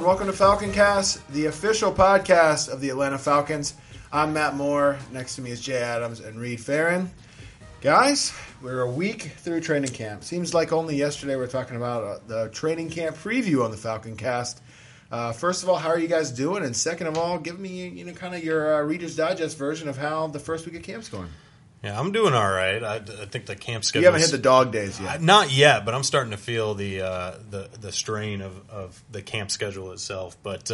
welcome to Falcon Cast, the official podcast of the Atlanta Falcons. I'm Matt Moore. Next to me is Jay Adams and Reed Farron. Guys, we're a week through training camp. Seems like only yesterday we were talking about the training camp preview on the Falcon Cast. First of all, how are you guys doing? And second of all, give me kind of your Reader's Digest version of how the first week of camp's going. Yeah, I'm doing all right. I think the camp schedule. You haven't hit the dog days yet. Not yet, but I'm starting to feel the strain of the camp schedule itself. But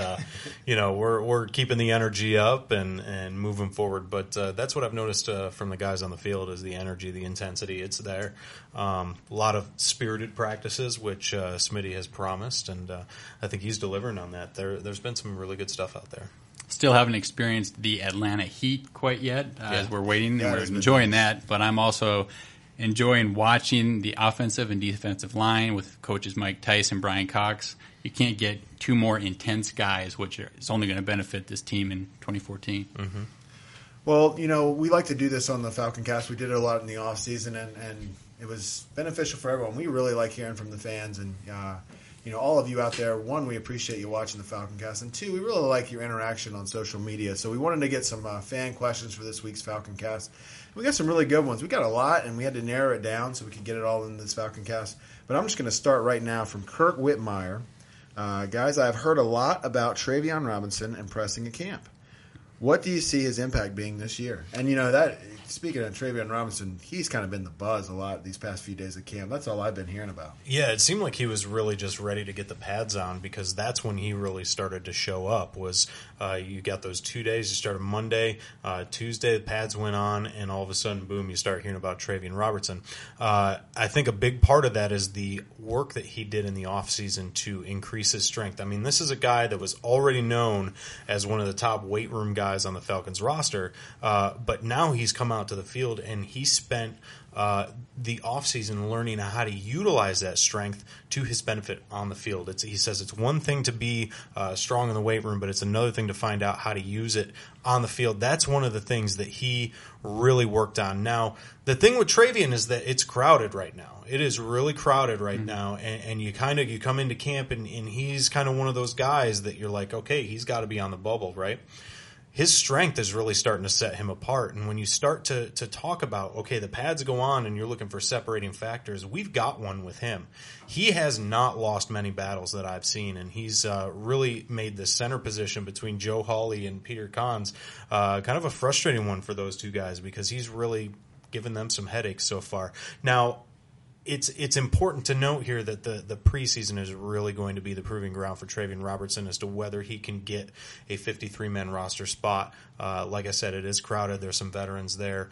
we're keeping the energy up and moving forward. But that's what I've noticed from the guys on the field is the energy, the intensity. It's there. A lot of spirited practices, which Smitty has promised, and I think he's delivering on that. There's been some really good stuff out there. Still haven't experienced the Atlanta heat quite yet as we're waiting, and we're enjoying that. But I'm also enjoying watching the offensive and defensive line with coaches Mike Tice and Brian Cox. You can't get two more intense guys, which is only going to benefit this team in 2014. Mm-hmm. Well, we like to do this on the Falcon Cast. We did it a lot in the offseason, and it was beneficial for everyone. We really like hearing from the fans and all of you out there. One, we appreciate you watching the Falcon Cast, and two, we really like your interaction on social media. So we wanted to get some fan questions for this week's Falcon Cast. We got some really good ones. We got a lot, and we had to narrow it down so we could get it all in this Falcon Cast. But I'm just going to start right now from Kirk Whitmire. Guys, I've heard a lot about Travion Robinson impressing at camp. What do you see his impact being this year? And that. Speaking of Travion Robinson, he's kind of been the buzz a lot these past few days of camp. That's all I've been hearing about. Yeah, it seemed like he was really just ready to get the pads on because that's when he really started to show up. Was you got those 2 days. You started Monday, Tuesday, the pads went on, and all of a sudden, boom, you start hearing about Travion Robertson. I think a big part of that is the work that he did in the offseason to increase his strength. I mean, this is a guy that was already known as one of the top weight room guys on the Falcons roster, but now he's come out to the field and he spent the offseason learning how to utilize that strength to his benefit on the field. He says it's one thing to be strong in the weight room, but it's another thing to find out how to use it on the field. That's one of the things that he really worked on. Now, the thing with Travion is that it's crowded right now. It is really crowded right now, and you come into camp and he's kind of one of those guys that you're like, okay, he's got to be on the bubble, right? His strength is really starting to set him apart. And when you start to talk about, okay, the pads go on and you're looking for separating factors, we've got one with him. He has not lost many battles that I've seen, and he's really made the center position between Joe Hawley and Peter Kahns kind of a frustrating one for those two guys because he's really given them some headaches so far. Now, it's important to note here that the preseason is really going to be the proving ground for Travion Robertson as to whether he can get a 53-man roster spot. Like I said, it is crowded. There's some veterans there.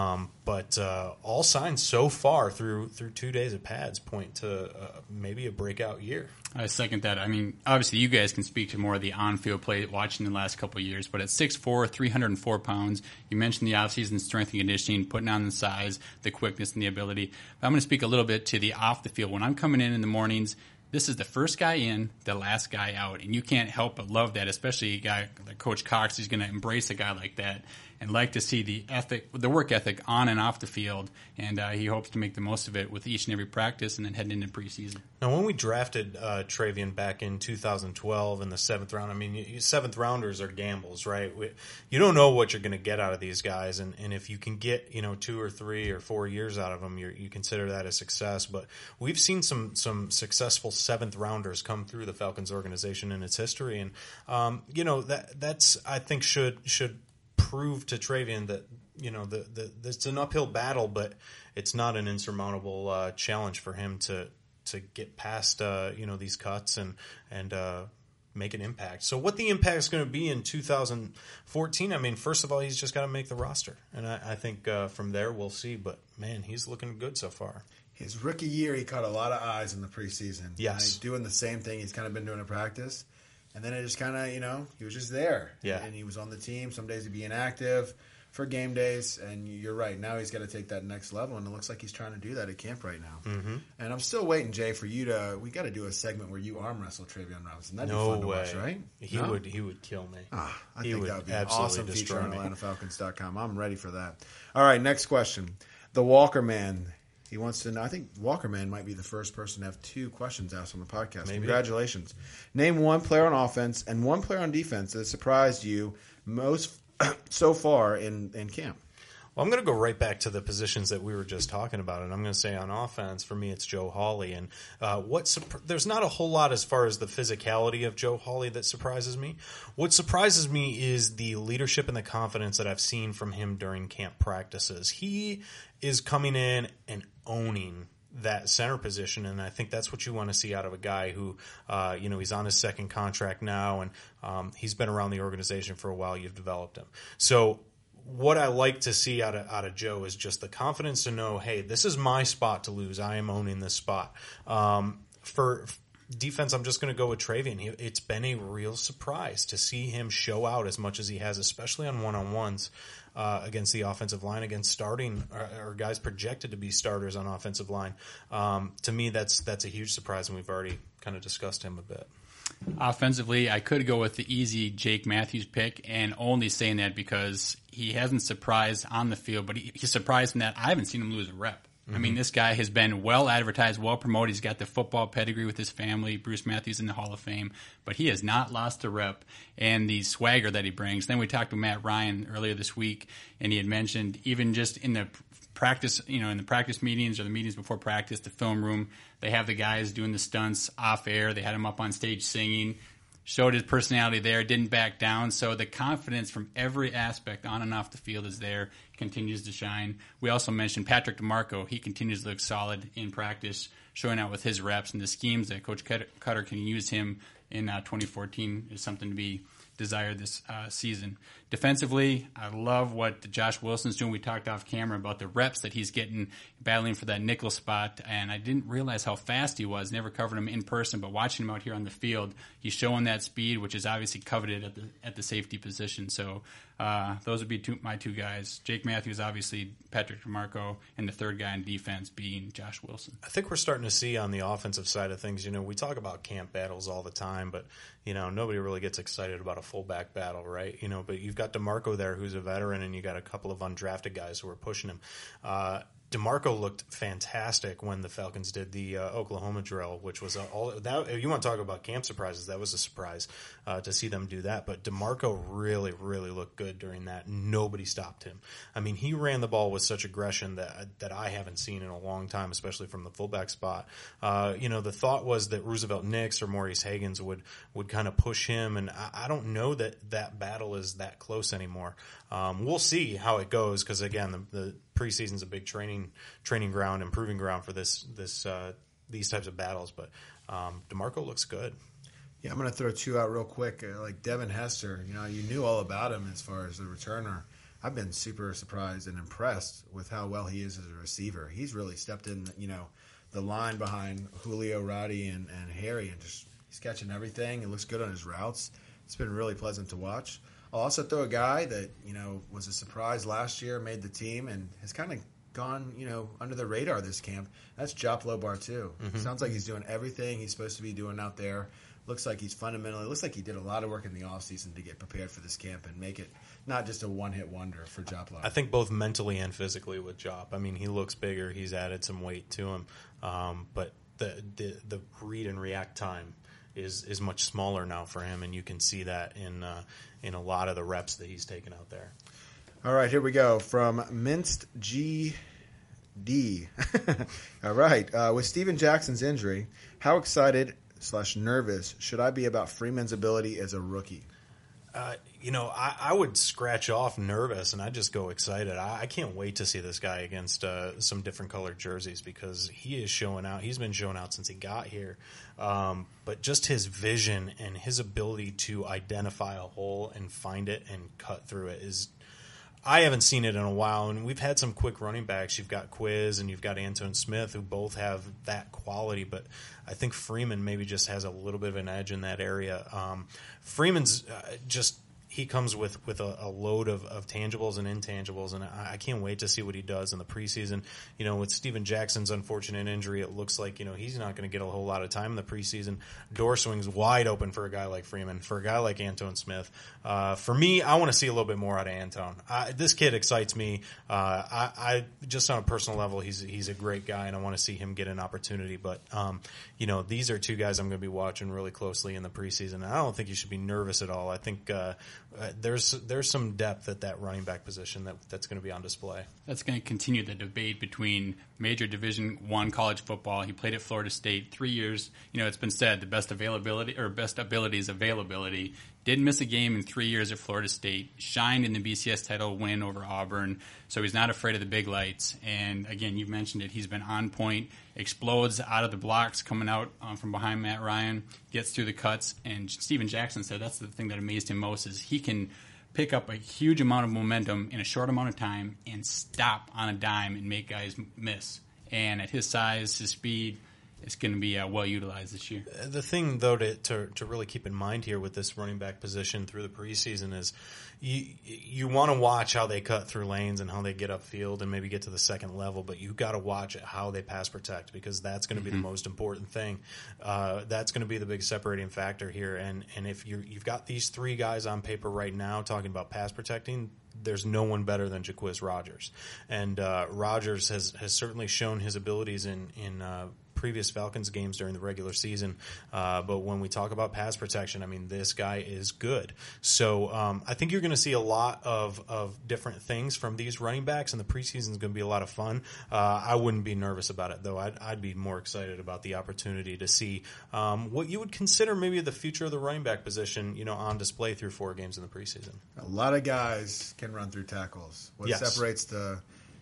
But all signs so far through 2 days of pads point to maybe a breakout year. I second that. I mean, obviously you guys can speak to more of the on-field play watching the last couple of years, but at 6'4", 304 pounds, you mentioned the off-season strength and conditioning, putting on the size, the quickness, and the ability. But I'm going to speak a little bit to the off the field. When I'm coming in the mornings, this is the first guy in, the last guy out, and you can't help but love that, especially a guy like Coach Cox. He's going to embrace a guy like that and like to see the work ethic on and off the field, and he hopes to make the most of it with each and every practice and then heading into preseason. Now, when we drafted Travion back in 2012 in the 7th round, I mean, 7th rounders are gambles, right? You don't know what you're going to get out of these guys, and if you can get 2 or 3 or 4 years out of them, you consider that a success. But we've seen some successful 7th rounders come through the Falcons organization in its history, and that's I think should prove to Travion that it's an uphill battle, but it's not an insurmountable challenge for him to get past these cuts and make an impact. So what the impact is going to be in 2014, I mean, first of all, he's just got to make the roster, and I think from there we'll see. But man, he's looking good so far. His rookie year, he caught a lot of eyes in the preseason. Yes, and he's doing the same thing he's kind of been doing in practice. And then it just kind of, he was just there. Yeah. And he was on the team. Some days he'd be inactive for game days. And you're right. Now he's got to take that next level. And it looks like he's trying to do that at camp right now. Mm-hmm. And I'm still waiting, Jay, for you we got to do a segment where you arm wrestle Travion Robinson. That'd be fun to watch, right? He would kill me. I think that would be an awesome feature on me. AtlantaFalcons.com. I'm ready for that. All right, next question. The Walker Man. He wants to know. I think Walkerman might be the first person to have 2 questions asked on the podcast. Maybe. Congratulations. Name one player on offense and one player on defense that surprised you most so far in camp. Well, I'm going to go right back to the positions that we were just talking about, and I'm going to say on offense, for me, it's Joe Hawley. And there's not a whole lot as far as the physicality of Joe Hawley that surprises me. What surprises me is the leadership and the confidence that I've seen from him during camp practices. He is coming in and owning that center position, and I think that's what you want to see out of a guy who, he's on his second contract now, and he's been around the organization for a while. You've developed him. So what I like to see out of Joe is just the confidence to know, hey, this is my spot to lose. I am owning this spot. For defense, I'm just going to go with Travian. It's been a real surprise to see him show out as much as he has, especially on one-on-ones against the offensive line, against starting or guys projected to be starters on offensive line. To me, that's a huge surprise, and we've already kind of discussed him a bit. Offensively, I could go with the easy Jake Matthews pick, and only saying that because he hasn't surprised on the field, but he's surprised in that I haven't seen him lose a rep. I mean, this guy has been well advertised, well promoted. He's got the football pedigree with his family. Bruce Matthews in the Hall of Fame, but he has not lost a rep, and the swagger that he brings. Then we talked to Matt Ryan earlier this week, and he had mentioned even just in the practice, in the practice meetings or the meetings before practice, the film room, they have the guys doing the stunts off air. They had him up on stage singing, showed his personality there, didn't back down. So the confidence from every aspect on and off the field is there, continues to shine. We also mentioned Patrick DeMarco. He continues to look solid in practice, showing out with his reps, and the schemes that Coach Cutter can use him in 2014 is something to be desired this season. Defensively, I love what Josh Wilson's doing. We talked off camera about the reps that he's getting battling for that nickel spot, and I didn't realize how fast he was. Never covered him in person, but watching him out here on the field, he's showing that speed, which is obviously coveted at the safety position. So those would be my 2 guys. Jake Matthews, obviously, Patrick DeMarco, and the third guy in defense being Josh Wilson. I think we're starting to see on the offensive side of things, we talk about camp battles all the time, but, nobody really gets excited about a fullback battle, right? But you've got DeMarco there who's a veteran, and you got a couple of undrafted guys who are pushing him. DeMarco looked fantastic when the Falcons did the Oklahoma drill, which was all that. You want to talk about camp surprises? That was a surprise to see them do that. But DeMarco really, really looked good during that. Nobody stopped him. I mean, he ran the ball with such aggression that I haven't seen in a long time, especially from the fullback spot. The thought was that Roosevelt Nix or Maurice Hagans would kind of push him, and I don't know that battle is that close anymore. We'll see how it goes because again, the preseason's a big training ground, improving ground for these types of battles. But DeMarco looks good. Yeah, I'm going to throw 2 out real quick. Like Devin Hester, you knew all about him as far as the returner. I've been super surprised and impressed with how well he is as a receiver. He's really stepped in, the line behind Julio, Roddy, and Harry, and just he's catching everything. It looks good on his routes. It's been really pleasant to watch. I'll also throw a guy that, was a surprise last year, made the team, and has kind of gone, under the radar this camp. That's Jop Lobar, too. Mm-hmm. Sounds like he's doing everything he's supposed to be doing out there. Looks like he's looks like he did a lot of work in the offseason to get prepared for this camp and make it not just a one-hit wonder for Jop Lobar. I think both mentally and physically with Jop. I mean, he looks bigger. He's added some weight to him. But the read and react time is much smaller now for him, and you can see that in a lot of the reps that he's taken out there. All right, here we go from Minced GD. All right, with Steven Jackson's injury, how excited/nervous should I be about Freeman's ability as a rookie? I would scratch off nervous and I'd just go excited. I can't wait to see this guy against some different colored jerseys because he is showing out. He's been showing out since he got here. But just his vision and his ability to identify a hole and find it and cut through it is – I haven't seen it in a while, and we've had some quick running backs. You've got Quiz and you've got Antone Smith, who both have that quality, but I think Freeman maybe just has a little bit of an edge in that area. Freeman's he comes with a load of tangibles and intangibles, and I can't wait to see what he does in the preseason. You know, with Steven Jackson's unfortunate injury, it looks like, you know, he's not going to get a whole lot of time in the preseason. Door swings wide open for a guy like Freeman, for a guy like Antone Smith. For me, I want to see a little bit more out of Antone. This kid excites me. I just on a personal level, he's a great guy, and I want to see him get an opportunity. But you know, these are two guys I'm going to be watching really closely in the preseason. I don't think you should be nervous at all. I think there's some depth at that running back position that's going to be on display. That's going to continue the debate between major Division I college football. He played at Florida State 3 years. You know, it's been said the best availability or best ability is availability. Didn't miss a game in 3 years at Florida State. Shined in the BCS title win over Auburn. So he's not afraid of the big lights. And again, you mentioned it. He's been on point. Explodes out of the blocks coming out from behind Matt Ryan. Gets through the cuts. And Steven Jackson said that's the thing that amazed him most is he can pick up a huge amount of momentum in a short amount of time and stop on a dime and make guys miss. And at his size, his speed, it's going to be well utilized this year. The thing, though, to really keep in mind here with this running back position through the preseason is you want to watch how they cut through lanes and how they get upfield and maybe get to the second level, but you got to watch how they pass protect because that's going to be the most important thing. That's going to be the big separating factor here. And if you've got these three guys on paper right now talking about pass protecting, there's no one better than Jaquiz Rogers. And Rogers has certainly shown his abilities in previous Falcons games during the regular season. But when we talk about pass protection, I mean, this guy is good. So I think you're going to see a lot of different things from these running backs, and the preseason is going to be a lot of fun. I wouldn't be nervous about it, though. I'd be more excited about the opportunity to see what you would consider maybe the future of the running back position, you know, on display through 4 games in the preseason. A lot of guys can run through tackles. What Yes. separates the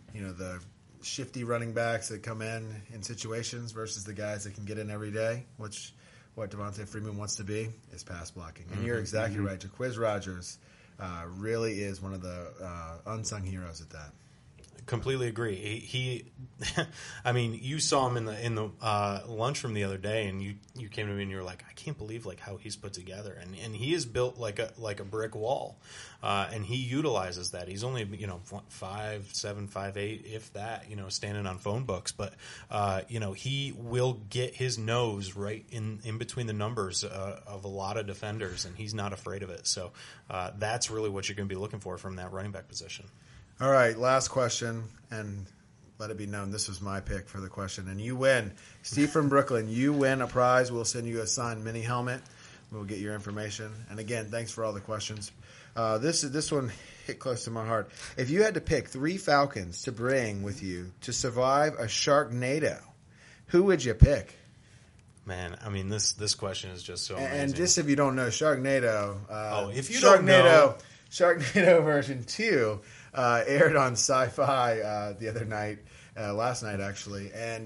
shifty running backs that come in situations versus the guys that can get in every day, which what Devontae Freeman wants to be, is pass blocking. And you're exactly right. Jaquiz Rogers really is one of the unsung heroes at that. Completely agree. He I mean, you saw him in the lunchroom the other day, and you came to me and you were like, I can't believe like how he's put together, and he is built like a brick wall, and he utilizes that. He's only 5'7", 5'8", if that, standing on phone books, but he will get his nose right in between the numbers of a lot of defenders, and he's not afraid of it. So that's really what you're going to be looking for from that running back position. All right, last question, and let it be known this was my pick for the question, and you win. Steve from Brooklyn, you win a prize. We'll send you a signed mini helmet. We'll get your information. And again, thanks for all the questions. This one hit close to my heart. If you had to pick 3 Falcons to bring with you to survive a Sharknado, who would you pick? Man, I mean, this question is just so amazing. And just if you don't know, Sharknado. If you don't know. Sharknado version 2 aired on Sci-Fi the other night, last night actually. And,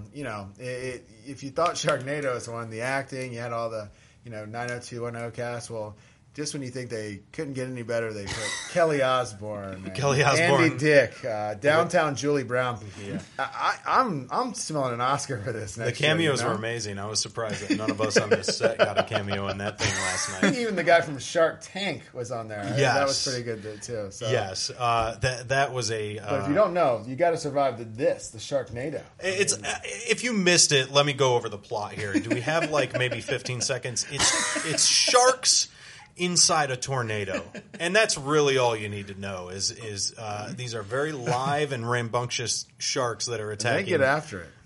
if you thought Sharknado was the one, the acting, you had all the, 90210 cast, well, just when you think they couldn't get any better, they put Kelly Osbourne, Andy Dick, downtown Julie Brown. Yeah. I'm smelling an Oscar for this next year. The cameos year, were amazing. I was surprised that none of us on this set got a cameo in that thing last night. Even the guy from Shark Tank was on there. Yes. That was pretty good too. So. Yes, that was a. But if you don't know, you got to survive the Sharknado. It's if you missed it, let me go over the plot here. Do we have like maybe 15 seconds? It's sharks inside a tornado, and that's really all you need to know. Is these are very live and rambunctious sharks that are attacking. They get after it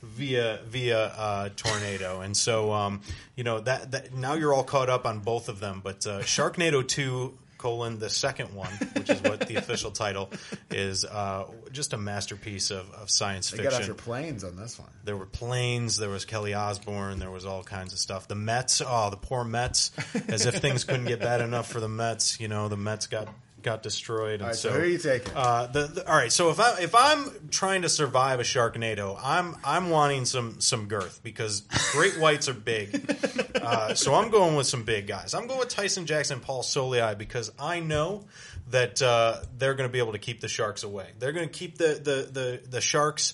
via tornado, and so that now you're all caught up on both of them. But Sharknado 2. The second one, which is what the official title is, just a masterpiece of science fiction. They got after planes on this one. There were planes, there was Kelly Osbourne, there was all kinds of stuff. The Mets, the poor Mets, as if things couldn't get bad enough for the Mets. The Mets got destroyed. And all right, so who are you taking? All right, so if I'm trying to survive a Sharknado, I'm wanting some girth because great whites are big. So I'm going with some big guys. I'm going with Tyson Jackson, Paul Soliai, because I know that they're going to be able to keep the Sharks away. They're going to keep the Sharks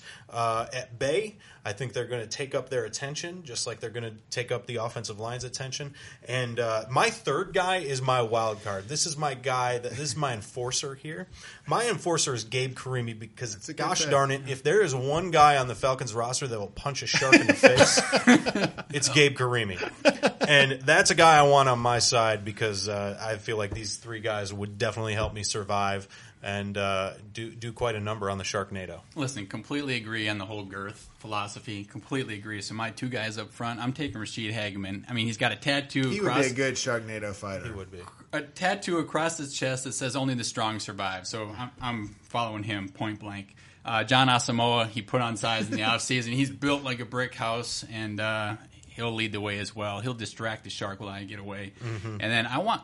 at bay. I think they're going to take up their attention, just like they're going to take up the offensive line's attention. And my third guy is my wild card. This is my guy. This is my enforcer here. My enforcer is Gabe Carimi, because, gosh darn it, if there is one guy on the Falcons roster that will punch a Shark in the face, it's Gabe Carimi. And that's a guy I want on my side, because I feel like these three guys would definitely help me survive and do quite a number on the Sharknado. Listen, completely agree on the whole girth philosophy. Completely agree. So my two guys up front, I'm taking Rashid Hageman. I mean, he's got a tattoo. He would be a good Sharknado fighter. He would be. A tattoo across his chest that says "Only the strong survive." So I'm following him point blank. John Asamoah, he put on size in the offseason. He's built like a brick house, and he'll lead the way as well. He'll distract the Shark while I get away. Mm-hmm. And then I want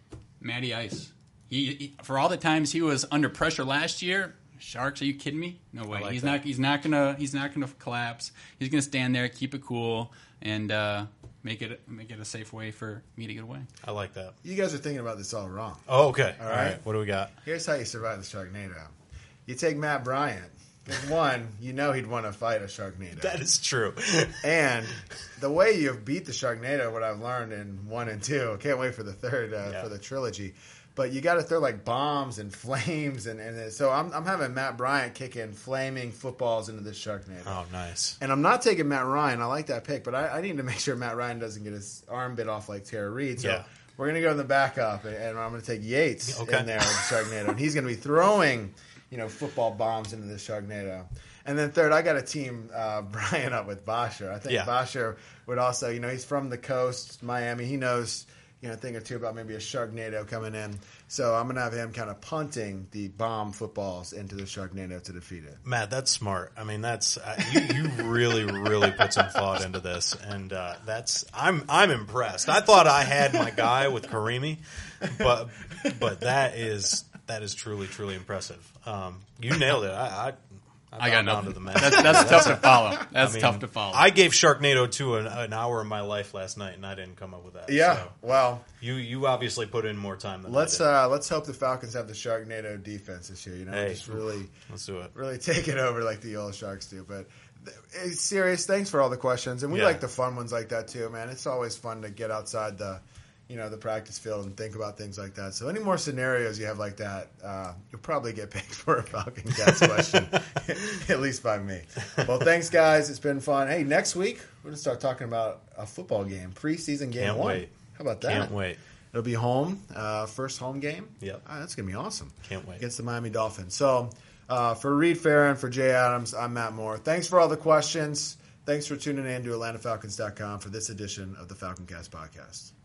Matty Ice. He for all the times he was under pressure last year. Sharks, are you kidding me? No way. Like he's not gonna collapse. He's gonna stand there, keep it cool, and make it a safe way for me to get away. I like that. You guys are thinking about this all wrong. Oh, okay. All right. What do we got? Here's how you survive the Sharknado. You take Matt Bryant. One, you know he'd want to fight a Sharknado. That is true. And the way you beat the Sharknado, what I've learned in 1 and 2, I can't wait for the third, for the trilogy. But you got to throw like bombs and flames, and so I'm having Matt Bryant kicking flaming footballs into this Sharknado. Oh, nice. And I'm not taking Matt Ryan. I like that pick, but I need to make sure Matt Ryan doesn't get his arm bit off like Tara Reid. So we're going to go in the backup, and I'm going to take Yates in there with the Sharknado, and he's going to be throwing football bombs into the Sharknado. And then third, I got to team Brian up with Basher. I think Basher would also, he's from the coast, Miami. He knows a thing or two about maybe a Sharknado coming in. So I'm going to have him kind of punting the bomb footballs into the Sharknado to defeat it. Matt, that's smart. I mean, that's you really, really put some thought into this, and I'm impressed. I thought I had my guy with Karimi, but that is truly, truly impressive. You nailed it. I got nothing. To the that's tough to follow. That's tough to follow. I gave Sharknado 2 an hour of my life last night, and I didn't come up with that. Yeah, so well, you obviously put in more time than let's I did. Let's hope the Falcons have the Sharknado defense this year. Just really let's do it. Really take it over like the old Sharks do. But it's serious. Thanks for all the questions, and we like the fun ones like that too, man. It's always fun to get outside the practice field and think about things like that. So any more scenarios you have like that, you'll probably get picked for a Falcon Cast question, at least by me. Well, thanks, guys. It's been fun. Hey, next week, we're going to start talking about a football game, preseason game. Can't 1. wait. How about that? Can't wait. It'll be home, first home game. Yep. That's going to be awesome. Can't wait. Against the Miami Dolphins. So for Reed Farron, for Jay Adams, I'm Matt Moore. Thanks for all the questions. Thanks for tuning in to AtlantaFalcons.com for this edition of the Falcon Cast podcast.